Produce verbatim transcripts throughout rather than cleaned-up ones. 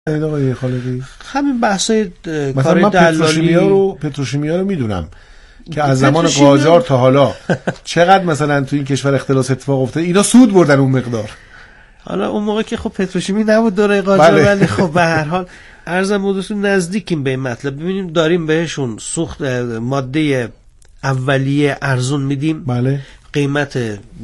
آقای خالقی همین بحثای کار دلالی رو پتروشیمیا رو میدونم که از زمان قاجار تا حالا چقدر مثلا تو این کشور اختلاس اتفاق افتاده، اینا سود بردن اون مقدار. حالا اون موقع که خب پتروشیمی نبود دوره قاجار، ولی بله خب به هر حال ارزم بودتون نزدیکیم به این مطلب. ببینیم داریم بهشون سوخت ماده اولیه ارزون میدیم، بله قیمت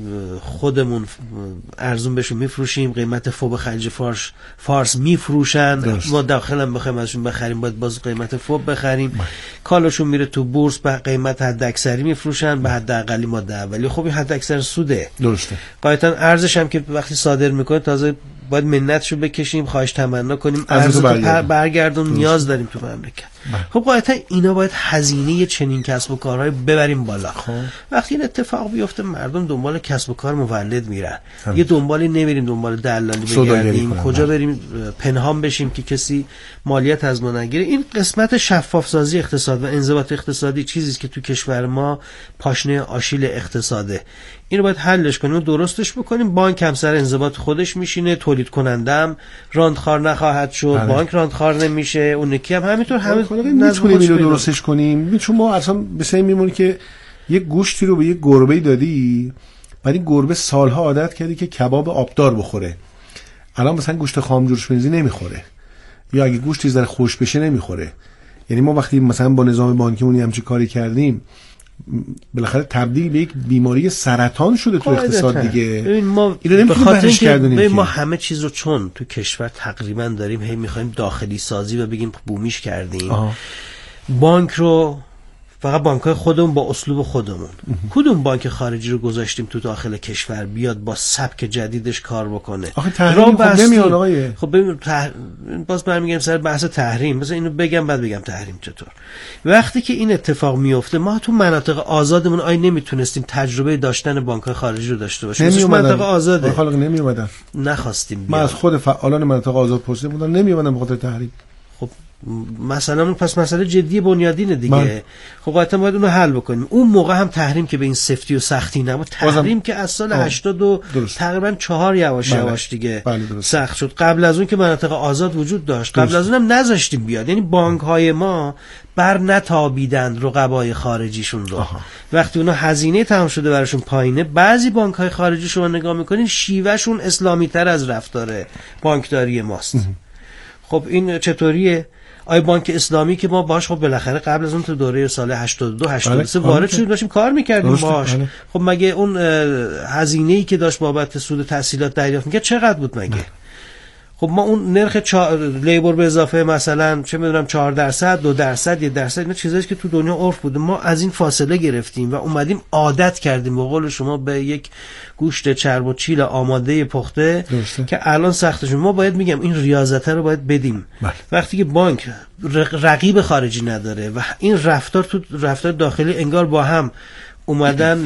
خودمون ارزون بهشون میفروشیم، قیمت فوق خلیج فارس فارس میفروشن، ما داخل هم بخوایم ازشون بخریم باید باز قیمت فوق بخریم. بله. کالاشون میره تو بورس به قیمت حد اکثری میفروشن، به حد اقلی ماده اولیه. خب این حد اکثر سوده. درسته. قاعدتا ارزش هم که وقتی صادر میکنه تازه باید منتشو بکشیم، خواهش تمنا کنیم ارزش برگردون, برگردون نیاز داریم تو مملکت. خب قاعدتا اینا باید هزینه چنین کسب و کارهای ببریم بالا. خب. وقتی این اتفاق بیفته مردم دنبال کسب و کار مولد میرن. یه دنبالی نمیریم دنبال دلالی بگردیم، کجا بریم پنهان بشیم که کسی مالیات از ما نگیره. این قسمت شفاف سازی اقتصاد و انضباط اقتصادی چیزی است که تو کشور ما پاشنه آشیل اقتصاده. اینو باید حلش کنیم و درستش بکنیم. بانک هم سر انضباط خودش میشینه، تولید کننده هم راندخوار نخواهد شد. بله. بانک راندخوار نمیشه، اون یکی هم همینطور همین میتونیم اینو درستش کنیم. چون ما اصلا به سعی میمونیم که یک گوشتی رو به یک گربه‌ای دادی، بعد این گربه سالها عادت کردی که کباب آبدار بخوره. الان مثلا گوشت خام جوش بنزی نمیخوره، یا اگه گوشتی زره خوش بشه نمیخوره. یعنی ما وقتی مثلا با نظام بانکیمون همچین کاری کردیم، بالاخره تبدیل به یک بیماری سرطان شده تو اقتصاد دیگه. ببین ما به خاطر اینکه ما همه چیز رو چون تو کشور تقریبا داریم هی میخوایم داخلی سازی و بگیم بومیش کردیم. آه. بانک رو فقط بانک‌های خودمون با اسلوب خودمون، کدوم بانک خارجی رو گذاشتیم تو داخل کشور بیاد با سبک جدیدش کار بکنه؟ آخه تحریم خب نمیاد آقای. خب ببین تح... باز برمیگردیم سر بحث تحریم. مثلا اینو بگم بعد بگم تحریم چطور. وقتی که این اتفاق میفته ما تو مناطق آزادمون آی نمیتونستیم تجربه داشتن بانک‌های خارجی رو داشته باشیم. تو مناطق آزاده خالق نمی اومدن، نخواستیم ما از خود فعالان مناطق آزاد پرسیدیم بودن نمی اومدن به خاطر تحریم. خب مثلا پس مسئله جدی بنیادینه دیگه. من. خب قاعدتا باید اونو حل بکنیم. اون موقع هم تحریم که به این سفتی و سختی نبود، تحریم که از سال هشتاد و تقریبا چهار یواش بله. یواش دیگه بله سخت شد. قبل از اون که مناطق آزاد وجود داشت، قبل از اونم نذاشتیم بیاد. یعنی بانک های ما بر نتابیدن رقبای خارجیشون رو. آها. وقتی اونا هزینه تمام شده براشون پایینه، بعضی بانک های خارجی شما نگاه میکنین شیوهشون اسلامی تر از رفتار بانکداری ماست. اه. خب این چطوریه؟ آی بانک اسلامی که ما باش خب بالاخره قبل از اون تو دوره سال هشتاد و دو هشتاد و سه وارد شدیم، داشتیم کار میکردیم باش. بله. خب مگه اون هزینه‌ای که داشت بابت سود تسهیلات دریافت میکرد چقدر بود مگه؟ بله. خب ما اون نرخ چا... لیبر به اضافه مثلا چه میدونم چهار درصد دو درصد یک درصد اینا چیزایی که تو دنیا عرف بوده، ما از این فاصله گرفتیم و اومدیم عادت کردیم به قول شما به یک گوشت چرب و چیل آماده پخته درسته. که الان سختش ما باید میگم این ریاضت رو باید بدیم. بله. وقتی که بانک رقیب خارجی نداره و این رفتار تو رفتار داخلی انگار با هم اومدن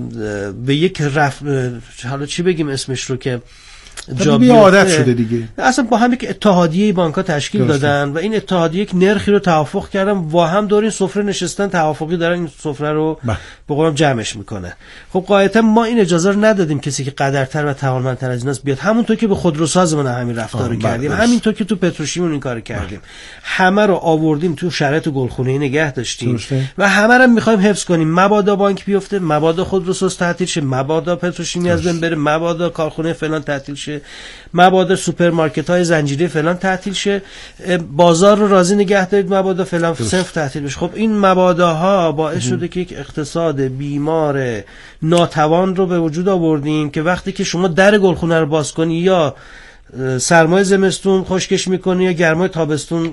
به یک رف... حالا چی بگیم اسمش رو که جابی عادت شده دیگه. اصلا با هم یک اتحادیه بانک‌ها تشکیل درسته. دادن و این اتحادیه یک نرخی رو توافق کردن و هم دور این سفره نشستن، توافقی دارن این سفره رو به قولم جمعش میکنه. خب قاعدتا ما این اجازه رو ندادیم کسی که قدرتر و توانمندتر از ایناست بیاد. همونطور که به خودروسازمون همین رفتار رو کردیم، همینطور که تو پتروشیمون این کارو کردیم. همه رو آوردیم تو شرایط گلخونه‌ای نگه داشتیم درسته. و همه رو می‌خوایم حفظ کنیم. مبادا بانک بیفته، مبادا خودروساز تعطیل شه، مبادا پتروشیمی از بین بره، مبادا کارخونه فلان تعطیل شه، مبادا سوپرمارکت‌های زنجیره فلان تعطیل شه، بازار رو راضی نگه دارید مبادا فلان صفر تعطیل بشه. خب این مباداها باعث شده که یک اقتصاد بیمار ناتوان رو به وجود آوردیم که وقتی که شما در گلخونه رو باز کنی یا سرمای زمستون خشکش میکنی یا گرمای تابستون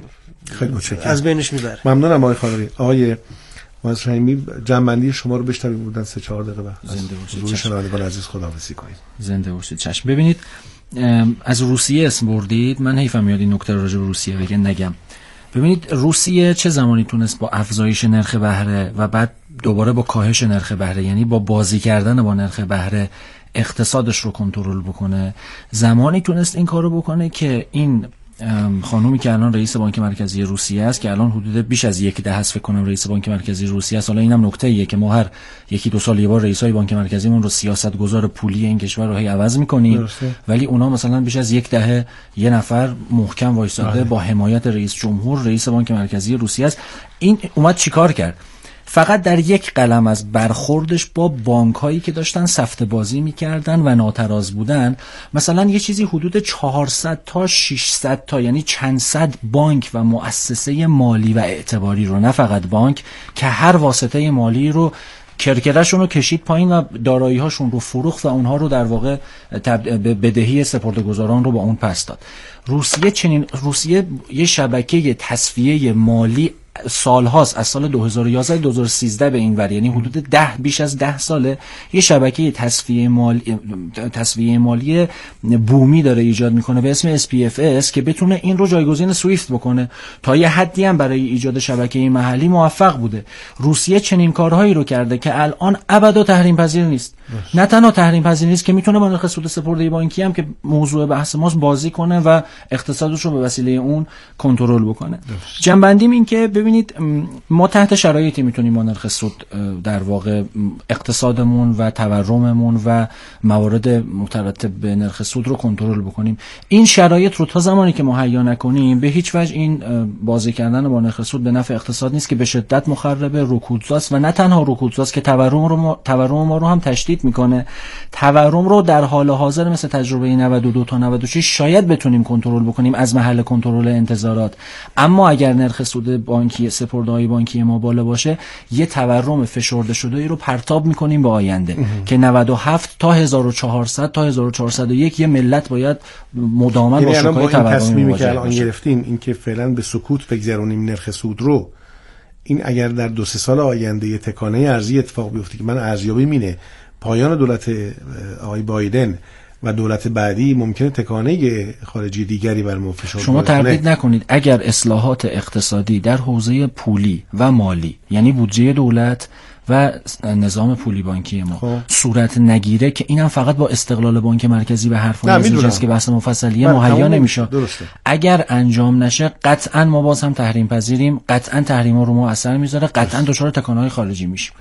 از بینش میبره. ممنونم آقای خالقی. آقای مهندس رحیمی جنبندی شما رو بشنویم بودن سه چهار دقیقه بعد. زنده باشید. روی شنوندگان عزیز خداحافظی کنید. زنده باشید. چشم. ببینید از روسیه اسم بردید، من حیفم میاد این نکته رو راجع به روسیه بگم نگم. ببینید روسیه چه زمانی تونست با افزایش نرخ بهره و بعد دوباره با کاهش نرخ بهره، یعنی با بازی کردن با نرخ بهره اقتصادش رو کنترل بکنه. زمانی تونست این کارو بکنه که این خانومی که الان رئیس بانک مرکزی روسیه است که الان حدود بیش از یک دهه است فکر کنم رئیس بانک مرکزی روسیه است. حالا اینم نکته ایه که ما هر یکی دو سال یه بار رئیسای بانک مرکزیمون رو سیاستگزار پولی این کشور رو هی عوض می‌کنیم، ولی اونا مثلا بیش از یک دهه یه نفر محکم وایساده با حمایت رئیس جمهور رئیس بانک مرکزی روسیه است. این اومد چیکار کرد؟ فقط در یک قلم از برخوردش با بانک‌هایی که داشتن سفته بازی می‌کردن و ناتراز بودن، مثلا یه چیزی حدود چهارصد تا ششصد تا یعنی چند صد بانک و مؤسسه مالی و اعتباری رو، نه فقط بانک، که هر واسطه مالی رو کرکره‌شون رو کشید پایین و دارایی‌هاشون رو فروخت و اونها رو در واقع بدهی سپرده‌گذاران رو با اون پس داد. روسیه چنین روسیه یه شبکه تصفیه مالی سالهاست، از سال دو هزار و یازده دو هزار و سیزده به این ور، یعنی حدود ده بیش از ده ساله یه شبکه تصفیه مالی تصفیه مالی بومی داره ایجاد میکنه به اسم اس پی اف اس که بتونه این رو جایگزین سویفت بکنه. تا یه حدی هم برای ایجاد شبکه محلی موفق بوده. روسیه چنین کارهایی رو کرده که الان ابدا تحریم پذیر نیست. باش. نه تنها تحریم پذیر نیست که میتونه با نرخ سود سپرده بانکی هم که موضوع بحث ماست بازی کنه و اقتصادش رو به وسیله اون کنترل بکنه. جنبندیم این که ببینید ما تحت شرایطی میتونیم با نرخ سود در واقع اقتصادمون و تورممون و موارد مترتب به نرخ سود رو کنترل بکنیم. این شرایط رو تا زمانی که مهیا نکنیم به هیچ وجه این بازی کردن با نرخ سود به نفع اقتصاد نیست که به شدت مخرب رکودزاست و نه تنها رکودزاست که تورم رو ما تورم ما رو هم تشدید میکنه. تورم رو در حال حاضر مثل تجربه نود و دو تا نود و شش شاید بتونیم کنترل بکنیم از محل کنترل انتظارات، اما اگر نرخ سود بانکی سپرده‌های بانکی ما بالا باشه یه تورم فشرده شده رو پرتاب میکنیم به آینده که نود و هفت تا هزار و چهارصد تا هزار و چهارصد و یک یه ملت باید مداوما با شوک‌های تورمی مواجه باشه. گرفتیم این که فعلا به سکوت بگذرونیم نرخ سود رو، این اگر در دو سه سال آینده یه تکانه ارزی اتفاق بیفته که من ارزیابی مینه پایان دولت آقای بایدن و دولت بعدی ممکنه تکانه خارجی دیگری بر ما فشار شما تردید نکنید اگر اصلاحات اقتصادی در حوزه پولی و مالی یعنی بودجه دولت و نظام پولی بانکی ما خب. صورت نگیره که اینم فقط با استقلال بانک مرکزی به حرف اینجاست که بحث مفصلیه مهیا نمیشه. اگر انجام نشه قطعا ما باز هم تحریم پذیریم، قطعا تحریما رو ما اثر میذاره، قطعا دچار تکانه‌های خارجی میشیم.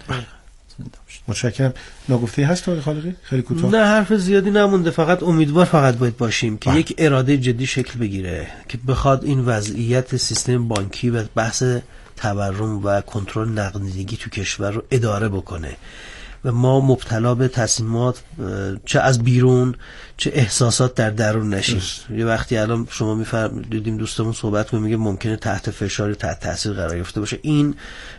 متشکرم. ناگفته هست آقای خالقی؟ خیلی کوتاه. نه حرف زیادی نمونده، فقط امیدوار فقط باید باشیم که یک اراده جدی شکل بگیره که بخواد این وضعیت سیستم بانکی و بحث تورم و کنترل نقدینگی تو کشور رو اداره بکنه و ما مبتلا به تصمیمات چه از بیرون چه احساسات در درون نشیم. یه وقتی الان شما میفهم دیدیم دوستمون صحبت کنه میگه ممکنه تحت فشار تحت تاثیر قرار گرفته باشه، این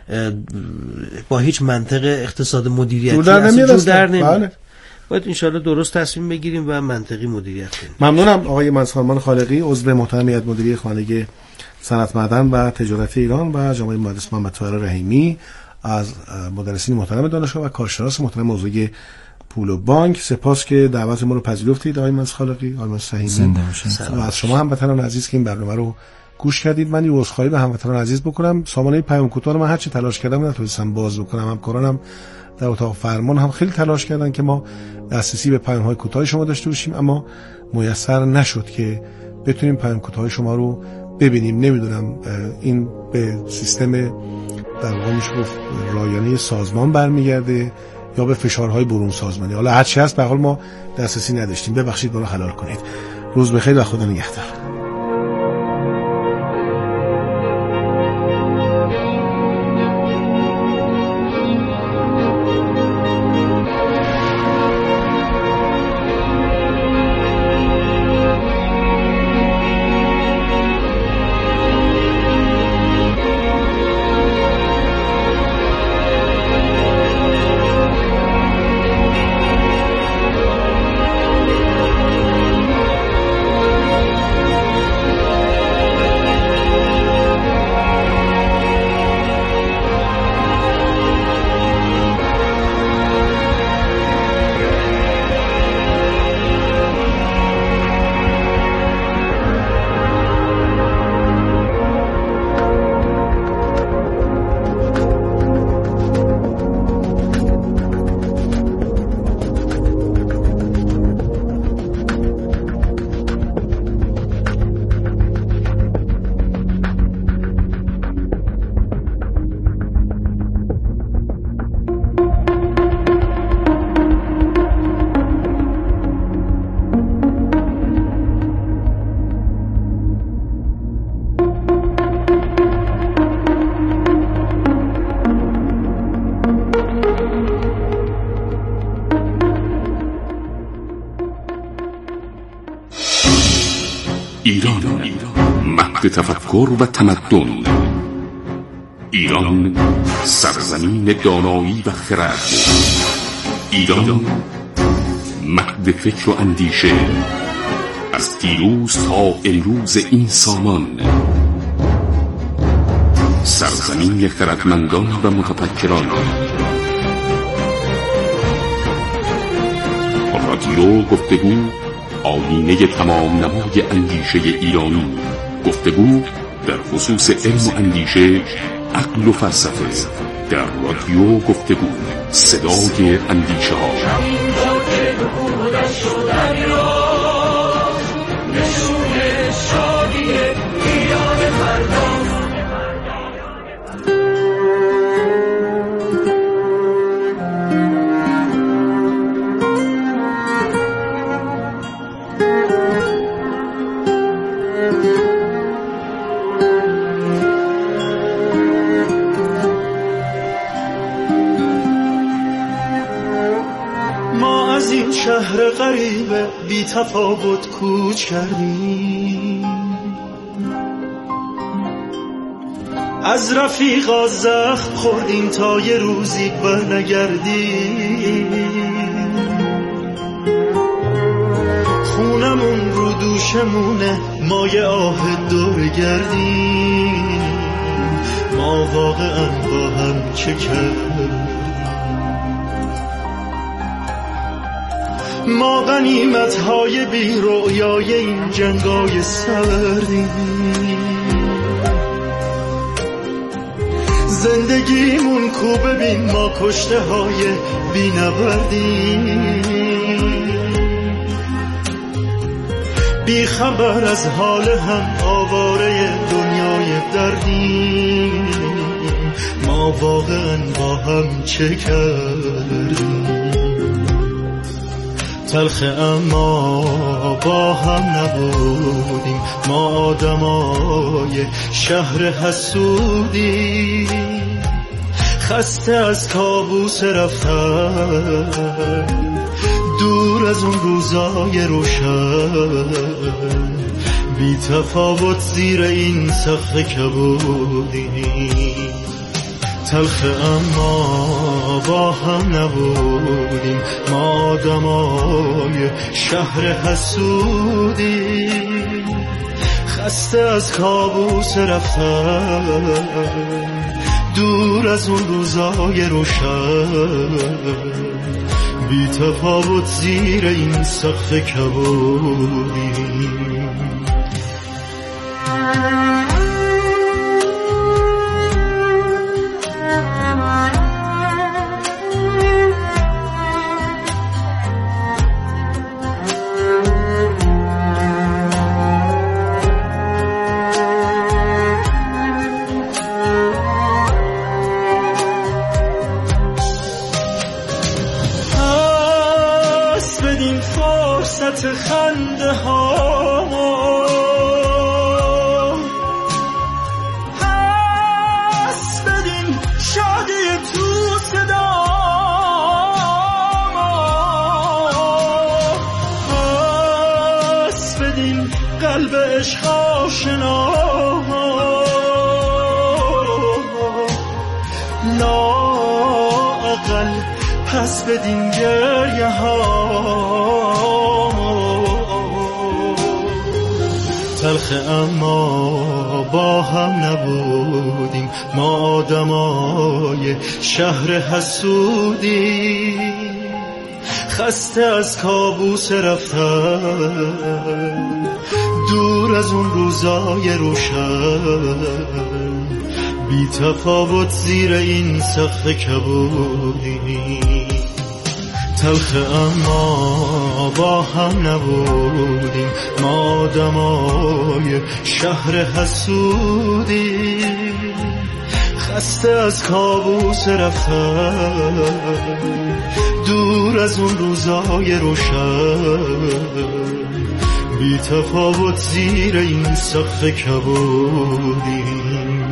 با هیچ منطق اقتصاد مدیریتی جور در نمیاد. باید انشالله درست تصمیم بگیریم و منطقی مدیریت کنیم. ممنونم آقای منصورمان خالقی، عضو محترم هیئت مدیره خانگی صنعت معدن و تجارت ایران و جناب مهندس محمد طاهر رحیمی از مدرسین محترم دانشگاه و کارشناس محترم موضوع پول و بانک. سپاس که دعوت ما رو پذیرفتید آقای مهندس خالقی، آقای مهندس رحیمی، و از شما هموطنان عزیز که این برنامه رو گوش کردید. من یه عذرخواهی به هموطنان عزیز بکنم، سامانه پیام کوتاه رو من هر چی تلاش کردم نتونستم باز بکنم. همکارانم در اتاق فرمان هم خیلی تلاش کردن که ما دسترسی به پیام‌های کوتاه شما داشته باشیم، اما میسر نشد که بتونیم پیام کوتاه شما رو ببینیم. نمیدونم این به سیستم در واقع میشه گفت رایانه سازمان برمیگرده یا به فشارهای برون سازمانی. حالا هر چی هست به هر حال ما دسترسی نداشتیم. ببخشید، ما رو حلال کنید. روز بخیر و خدا نگهدار. ایران، مهد تفکر و تمدن. ایران، سرزمین دانایی و خرد. ایران، مهد فکر و اندیشه، از دیروز تا امروز این سامان. سرزمین خردمندان و متفکران. رادیو گفتگو، آیینه تمام نمای اندیشه ایرانی. گفتگو در خصوص علم و اندیشه، عقل و فلسفه. در رادیو گفتگو، صدای اندیشه ها. شهر غریب بی تفاوت کوچ کردیم، از رفیقا زخم خوردیم تا یه روزی برنگردیم. خونمون رو دوشمونه، ما یه آه دور گردیم. ما واقعا با هم چه کردیم؟ ما غنیمت های بی رؤیای این جنگای سردیم. زندگیمون کو ببین، ما کشته های بی نبردیم. بی خبر از حال هم، آواره دنیای دردیم. ما واقعا با هم چه کردیم؟ تلخ اما با هم نبودیم، ما آدمای شهر حسودیم. خسته از کابوس رفتن، دور از اون روزای روشن. بی تفاوت زیر این سقف کبودیم. تلخ اما با هم نبودیم، ما آدمای شهر حسودیم. خسته از کابوس رفتن، دور از اون روزای روشن. بی تفاوت زیر این سقف کبودیم. خنده ها پس بدین، شادی تو صدا پس بدین، قلب عشق آشنا لااقل. پس بدین گریه ها تلخ اما با هم نبودیم، ما آدمای شهر حسودیم. خسته از کابوس رفتن، دور از اون روزای روشن. بی تفاوت زیر این سقف کبودیم. تلخ اما با هم نبودیم، ما آدمای شهر حسودیم. خسته از کابوس رفتن، دور از اون روزای روشن. بی تفاوت زیر این سقف کبودیم.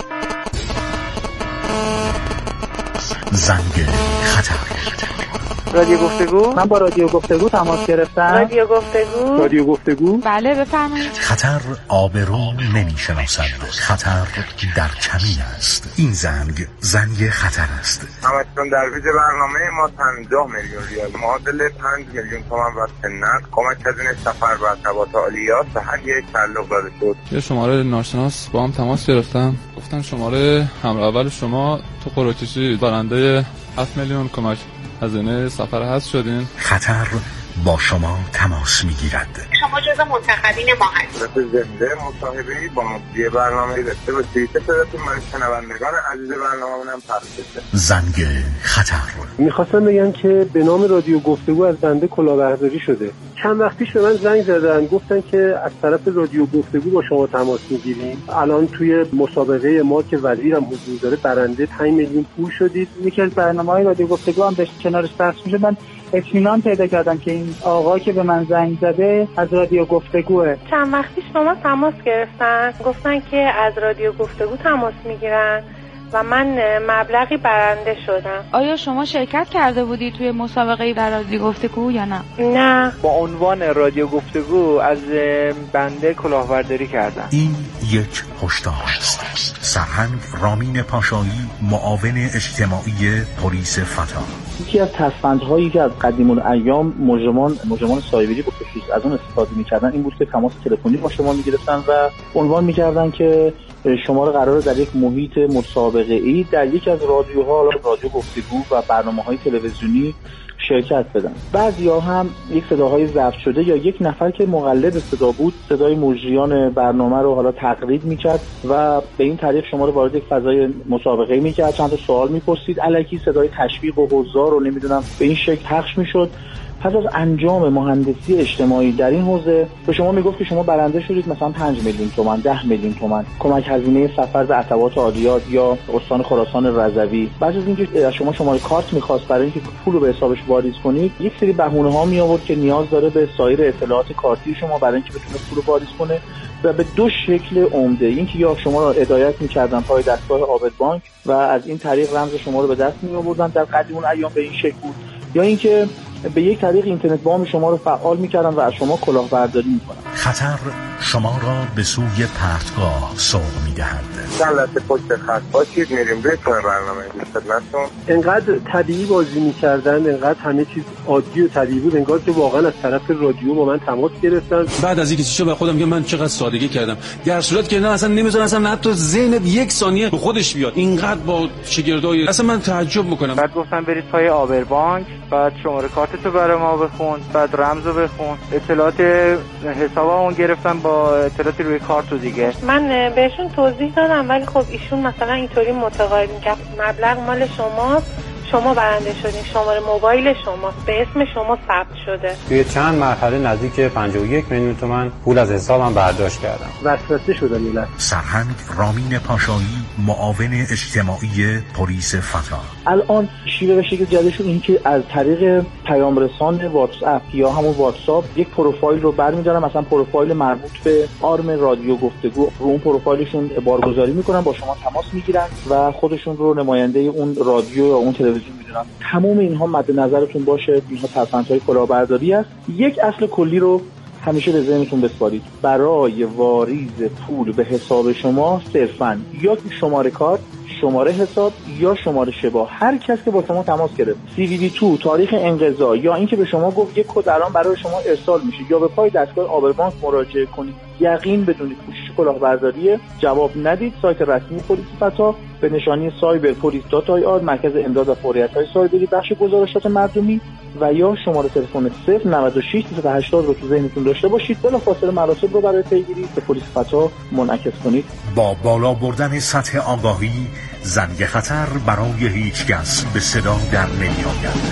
زنگ خطر. رادیو گفتگو. من با رادیو گفتگو تماس گرفتم. رادیو گفتگو. رادیو گفتگو. بله بفرمایید. خطر آبرو نمیشناسد، خطر در کمین است. این زنگ زنگ خطر است. همچنان در ویژه برنامه ما پنجاه میلیون ریال معادل پنج میلیون تومان واسه نقد کمک هزینه سفر و ارتباط عالیات به هر یک تعلق داده شد. یه شماره ناشناس با هم تماس گرفتم، گفتن شماره همراه اول شما تو قرعه کشی برنده هفت میلیون کمک هزینه سفر هست شدین. خطر با شما تماس میگیرد. شما جزو منتخبین ما هستید. زنده مصاحبه‌ای با مدیر برنامه داشته باشید. صداتون من شنوندگان عزیز برنامه‌مون هم پخش بشه. زنگ خطر. می‌خواستم بگم که به نام رادیو گفتگو از بنده کلاهبرداری شده. چند وقت پیش به من زنگ زدن، گفتن که از طرف رادیو گفتگو با شما تماس میگیریم. الان توی مسابقه ما که وزیرم حضور داره برنده پنج میلیون پول شدید. یکی از برنامه‌های رادیو گفتگو هم داشت کنارش پخش میشه. من اطمینان پیدا کردم که این آقا که به من زنگ زده از رادیو گفتگوه. چند وقت پیش با ما تماس گرفتن، گفتن که از رادیو گفتگو تماس میگیرن و من مبلغی برنده شدم. آیا شما شرکت کرده بودی توی مسابقه در رادیو گفتگو یا نه؟ نه. با عنوان رادیو گفتگو از بنده کلاهبرداری کردم. این یک هشدار است. سرهنگ رامین پاشایی، معاون اجتماعی پلیس فتا. یکی از تصفندهایی که از قدیم الایام مجرمان مجرمان سایبری به خصوص از اون استفاده می‌کردن این بود که تماس تلفنی با شما می‌گرفتن و عنوان می‌کردن که شما رو قراره در یک محیط مسابقه‌ای در یک از رادیوها، رادیو گفتگو و برنامه‌های تلویزیونی شرکت بدن. بعضیا هم یک صداهای ضبط شده یا یک نفر که مقلد صدا بود صدای مجریان برنامه رو حالا تقلید میکرد و به این طریق شما رو وارد یک فضای مسابقه‌ای میکرد، چند تا سوال میپرسید، الکی صدای تشویق و حضار رو نمیدونم به این شکل پخش میشد. پس از انجام مهندسی اجتماعی در این حوزه به شما میگفت که شما برنده شدید مثلا پنج میلیون تومان، ده میلیون تومان کمک هزینه سفر به ارتباط عالیات یا استان خراسان رضوی. بعد از اینکه از شما شماره کارت می‌خواست برای اینکه پول رو به حسابش واریز کنید، یک سری بهونه‌ها می آورد که نیاز داره به سایر اطلاعات کارتی شما برای اینکه بتونه پول رو واریز کنه و به دو شکل عمده. اینکه یا شما را هدایت می‌کردن پای دستگاه عابد بانک و از این طریق رمز شما رو به دست می‌آوردن، در قدیم اون ایام به این شکل بود، یا اینکه به یک طریق اینترنت بام شما رو فعال می‌کردن و از شما کلاهبرداری می‌کنن. خطر شما را به سوی پرتگاه سوق می‌دهد. چند لحظه پشت خط باشید، میریم روی برنامه خدمتتون. انقدر طبیعی بازی می‌کردن، انقدر همه چیز عادی و طبیعی بود، انگار که واقعا از طرف رادیو با من تماس گرفتن. بعد از اینکه چیزو به خودم میگم من چقدر سادگی کردم، در صورت که نه اصلا نمی‌ذارن اصلا حتی ذهنت یک ثانیه به خودش بیاد. اینقدر با شگردای اصلا من تعجب می‌کنم. بعد گفتن برید پای آبر بانک، بعد شماره کارتتو برای ما بخون، بعد رمزو بخون، اطلاعات حسابمون گرفتن با اطلاعاتی روی کارت و دیگه. من بهشون توضیح دادم ولی خب ایشون مثلا اینطوری متقاعد می‌کرد مبلغ مال شماست، شما برنده شدین، شماره موبایل شما به اسم شما ثبت شده. توی چند مرحله نزدیک پنجاه و یک میلیون تومان پول از حسابم برداشت کردم. وسوسه شدم یه لحظه. سرهنگ رامین پاشایی، معاون اجتماعی پلیس فتا. الان شیوه و شکل جدیدشون این که از طریق پیام رسان واتس اپ یا همون واتساپ یک پروفایل رو برمی‌دارن، مثلا پروفایل مربوط به آرم رادیو گفتگو، رو اون پروفایلشون بارگذاری میکنن، با شما تماس میگیرن و خودشون رو نماینده اون رادیو یا اون تلویزیون میدونن. تمام اینها مد نظرتون باشه، اینها تفاوت‌های کلاهبرداری است. یک اصل کلی رو همیشه به ذهنتون بسپارید. برای واریز پول به حساب شما صرفاً یا شماره کارت، شماره حساب یا شماره شبا، هر کس که با شما تماس گرفت، سی وی وی دو، تاریخ انقضا یا اینکه به شما گفت یک کد الان برای شما ارسال میشه یا به پای دستگاه آبر بانک مراجعه کنید، یقین بدونید کوشش کلاهبرداری، جواب ندید. سایت رسمی پلیس فتا به نشانی سایبر پلیس دات آی آر، مرکز امداد و فوریت‌های سایبری، بخش گزارشات مردمی، و یا شماره تلفن صفر نود و شش سیصد و هشتاد رو تو ذهنتون داشته باشید. بلافاصله مراسم رو برای پیگیری به پلیس فتا منعکس کنید. با بالا بردن سطح آگاهی، زنگ خطر برای هیچ کس به صدا در نمی‌آید.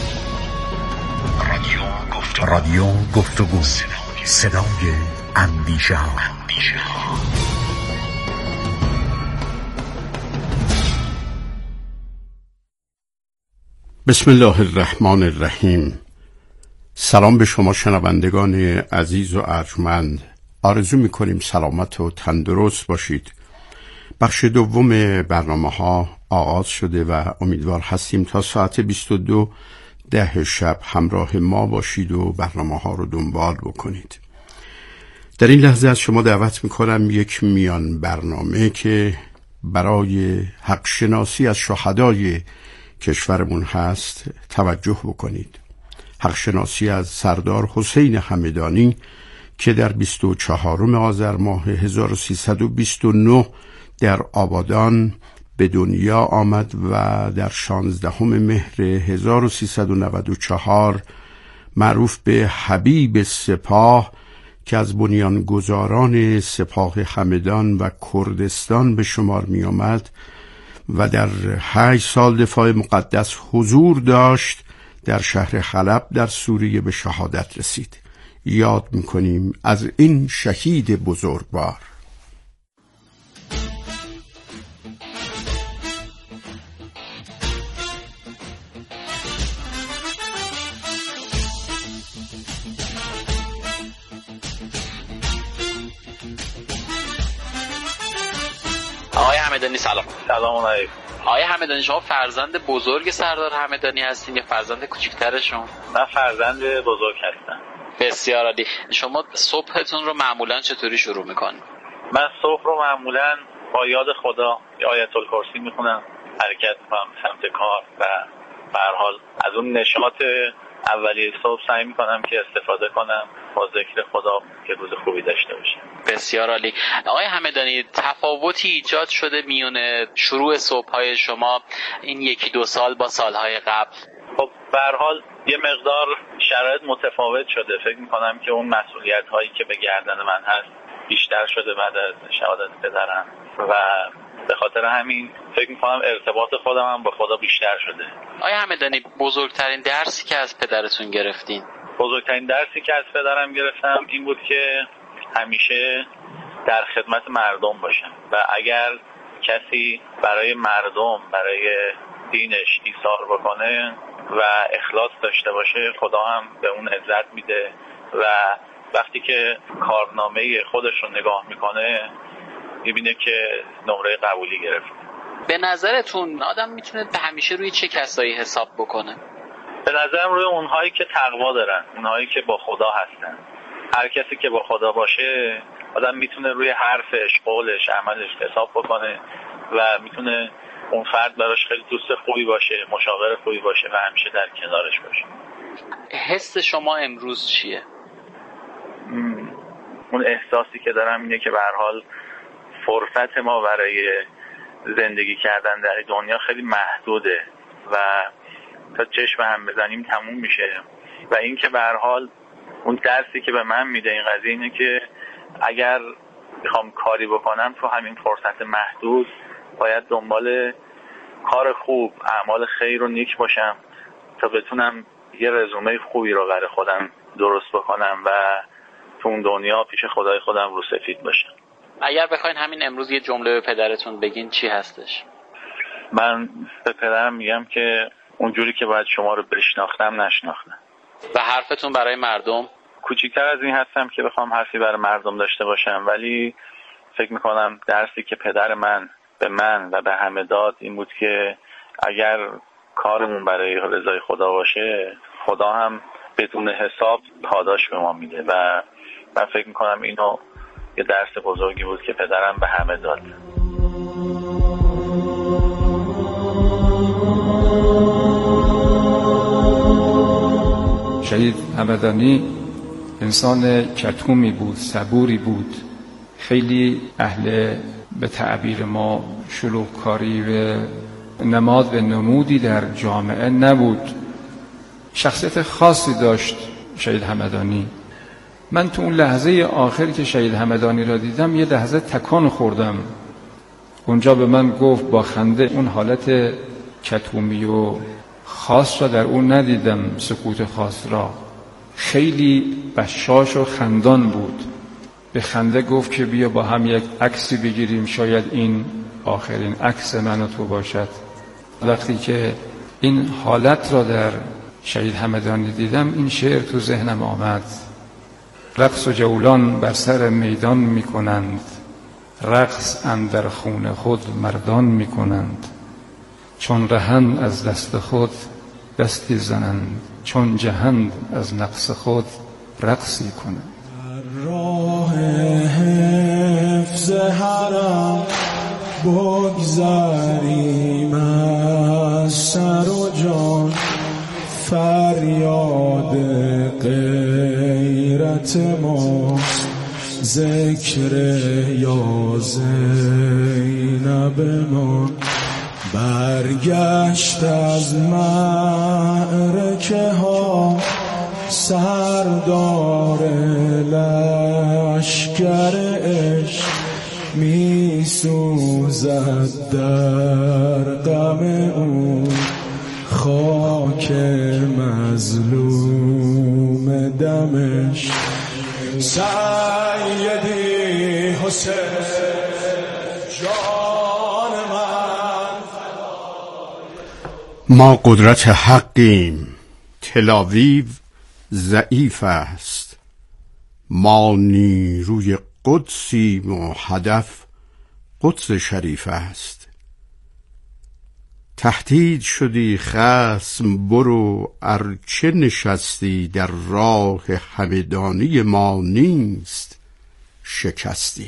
رادیو گفتگو، رادیو گفتگو، صدای اندیشه ها. بسم الله الرحمن الرحیم. سلام به شما شنوندگان عزیز و ارجمند. آرزو می‌کنیم سلامت و تندرست باشید. بخش دوم برنامه ها آغاز شده و امیدوار هستیم تا ساعت بیست و دو ده شب همراه ما باشید و برنامه ها رو دنبال بکنید. در این لحظه از شما دعوت میکنم یک میان برنامه که برای حق شناسی از شهدای کشورمون هست توجه بکنید. حق شناسی از سردار حسین همدانی که در بیست و چهارم آذر ماه هزار و سیصد و بیست و نه در آبادان به دنیا آمد و در شانزدهم مهر هزار و سیصد و نود و چهار معروف به حبیب سپاه که از بنیانگذاران سپاه همدان و کردستان به شمار می آمد و در هشت سال دفاع مقدس حضور داشت، در شهر حلب در سوریه به شهادت رسید. یاد می‌کنیم از این شهید بزرگوار. آقای همدانی سلام. سلام علیکم. آقای همدانی شما فرزند بزرگ سردار همدانی هستین یا فرزند کوچکترشون؟ من فرزند بزرگ هستم. بسیار عالی. شما صبحتون رو معمولا چطوری شروع میکنید؟ من صبح رو معمولا با یاد خدا آیت الکرسی میخونم، حرکت میکنم سمت کار و به هر حال از اون نشاط اولیه صبح سعی میکنم که استفاده کنم با ذکر خدا که روز خوبی داشته باشم. بسیار عالی. آقای همدانی تفاوتی ایجاد شده میون شروع صبح‌های شما این یکی دو سال با سالهای قبل؟ خب به هر حال یه مقدار شرایط متفاوت شده. فکر میکنم که اون مسئولیت هایی که به گردن من هست بیشتر شده بعد از شهادت پدرم و به خاطر همین فکر میکنم ارتباط خودم هم با خدا بیشتر شده. آقای همدانی بزرگترین درسی که از پدرتون گرفتین؟ بزرگترین درسی که از پدرم گرفتم این بود که همیشه در خدمت مردم باشم و اگر کسی برای مردم برای دینش ایثار بکنه و اخلاص داشته باشه خدا هم به اون عزت میده و وقتی که کارنامه خودش رو نگاه میکنه میبینه که نمره قبولی گرفت. به نظرتون آدم میتونه به همیشه روی چه کسایی حساب بکنه؟ به نظرم روی اونهایی که تقوا دارن، اونهایی که با خدا هستن. هر کسی که با خدا باشه آدم میتونه روی حرفش، قولش، عملش حساب بکنه و میتونه اون فرد براش خیلی دوست خوبی باشه، مشاور خوبی باشه و همیشه در کنارش باشه. حس شما امروز چیه؟ مم. اون احساسی که دارم اینه که به هر حال فرصت ما برای زندگی کردن در دنیا خیلی محدوده و تا چشم هم بزنیم تموم میشه و این که به هر حال اون درسی که به من میده این قضیه اینه که اگر میخوام کاری بکنم تو همین فرصت محدود باید دنبال کار خوب، اعمال خیر و نیک باشم تا بتونم یه رزومه خوبی رو برای خودم درست بکنم و تو اون دنیا پیش خدای خودم رو سفید باشم. اگر بخواین همین امروز یه جمله به پدرتون بگین چی هستش؟ من به پدرم میگم که اونجوری که باید شما رو بشناختم نشناختم. و حرفتون برای مردم؟ کوچیکتر از این هستم که بخوام حرفی برای مردم داشته باشم، ولی فکر میکنم درسی که پدر من به من و به همه داد این بود که اگر کارمون برای رضای خدا باشه خدا هم بدون حساب پاداش به ما میده و من فکر میکنم اینو یه درس بزرگی بود که پدرم به همه داد. شهید همدانی انسان کتومی بود، صبوری بود، خیلی اهل به تعبیر ما شلوغکاری و نماد و نمودی در جامعه نبود. شخصیت خاصی داشت شهید همدانی. من تو اون لحظه آخری که شهید همدانی را دیدم یه لحظه تکان خوردم. اونجا به من گفت با خنده، اون حالت کتومی و خاص را در اون ندیدم، سکوت خاص را. خیلی بشاش و خندان بود. به خنده گفت که بیا با هم یک عکسی بگیریم، شاید این آخرین عکس من و تو باشد. وقتی که این حالت را در شهید همدانی دیدم این شعر تو ذهنم آمد: رقص و جولان بر سر میدان می کنند، رقص اندر خون خود مردان می کنند، چون رهند از دست خود دستی زنند چون جهند از نقص خود رقصی کنند. راه حفظ حرم بگذاریم از سر و جان، فریاد غیرت ماست ذکر یا زینب ما. برگشت از معرکه ها سردار لشکر عشق، می سوزد در غم او خاک مظلوم دمشق. سیدی حسین جان من، ما قدرت حقیم، تلاویو ضعیف است. ما نیروی قدسیم و هدف قدس شریف است. تهدید شدی خصم برو، ارچه نشستی در راه همدانی ما نیست شکستی.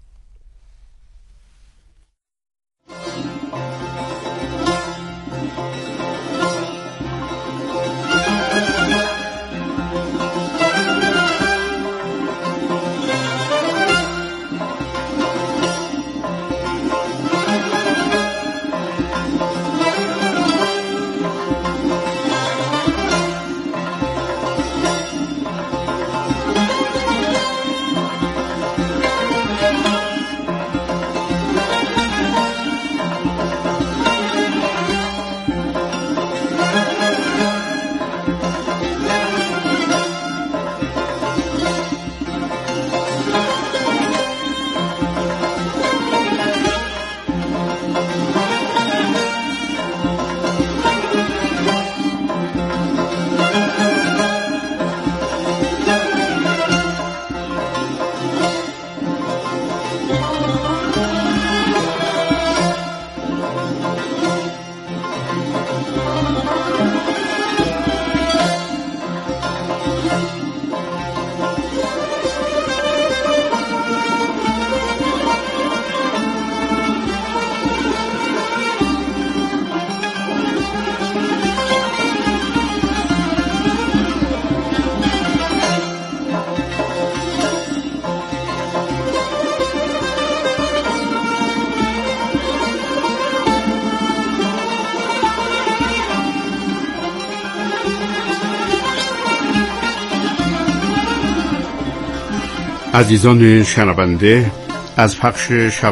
عزیزان شنونده، از پخش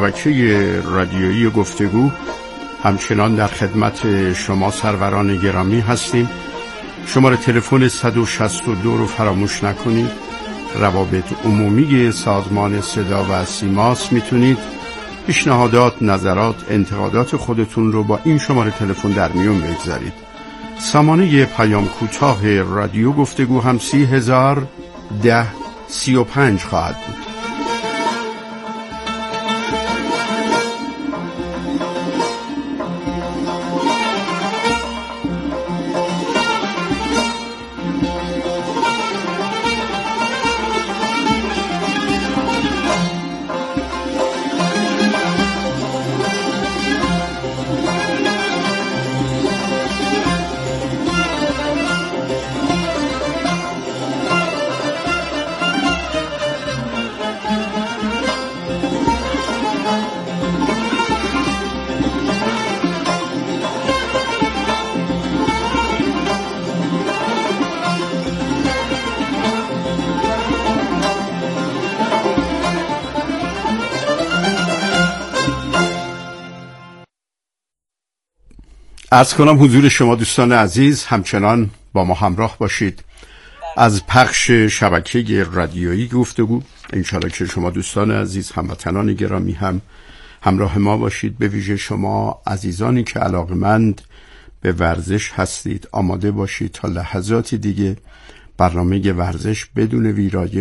شبکه رادیویی گفتگو همچنان در خدمت شما سروران گرامی هستیم. شماره تلفن صد و شصت و دو رو فراموش نکنید. روابط عمومی سازمان صدا و سیماس. میتونید پیشنهادات، نظرات، انتقادات خودتون رو با این شماره تلفن در میون بگذارید. سامانه پیام کوتاه رادیو گفتگو هم سی هزار ده سی و پنج خواهد بود. عرض کنم حضور شما دوستان عزیز همچنان با ما همراه باشید. از پخش شبکه رادیویی گفتگو انشاءالله که شما دوستان عزیز، هموطنان گرامی هم همراه ما باشید. به ویژه شما عزیزانی که علاقمند به ورزش هستید، آماده باشید تا لحظاتی دیگه برنامه ورزش بدون ویرایش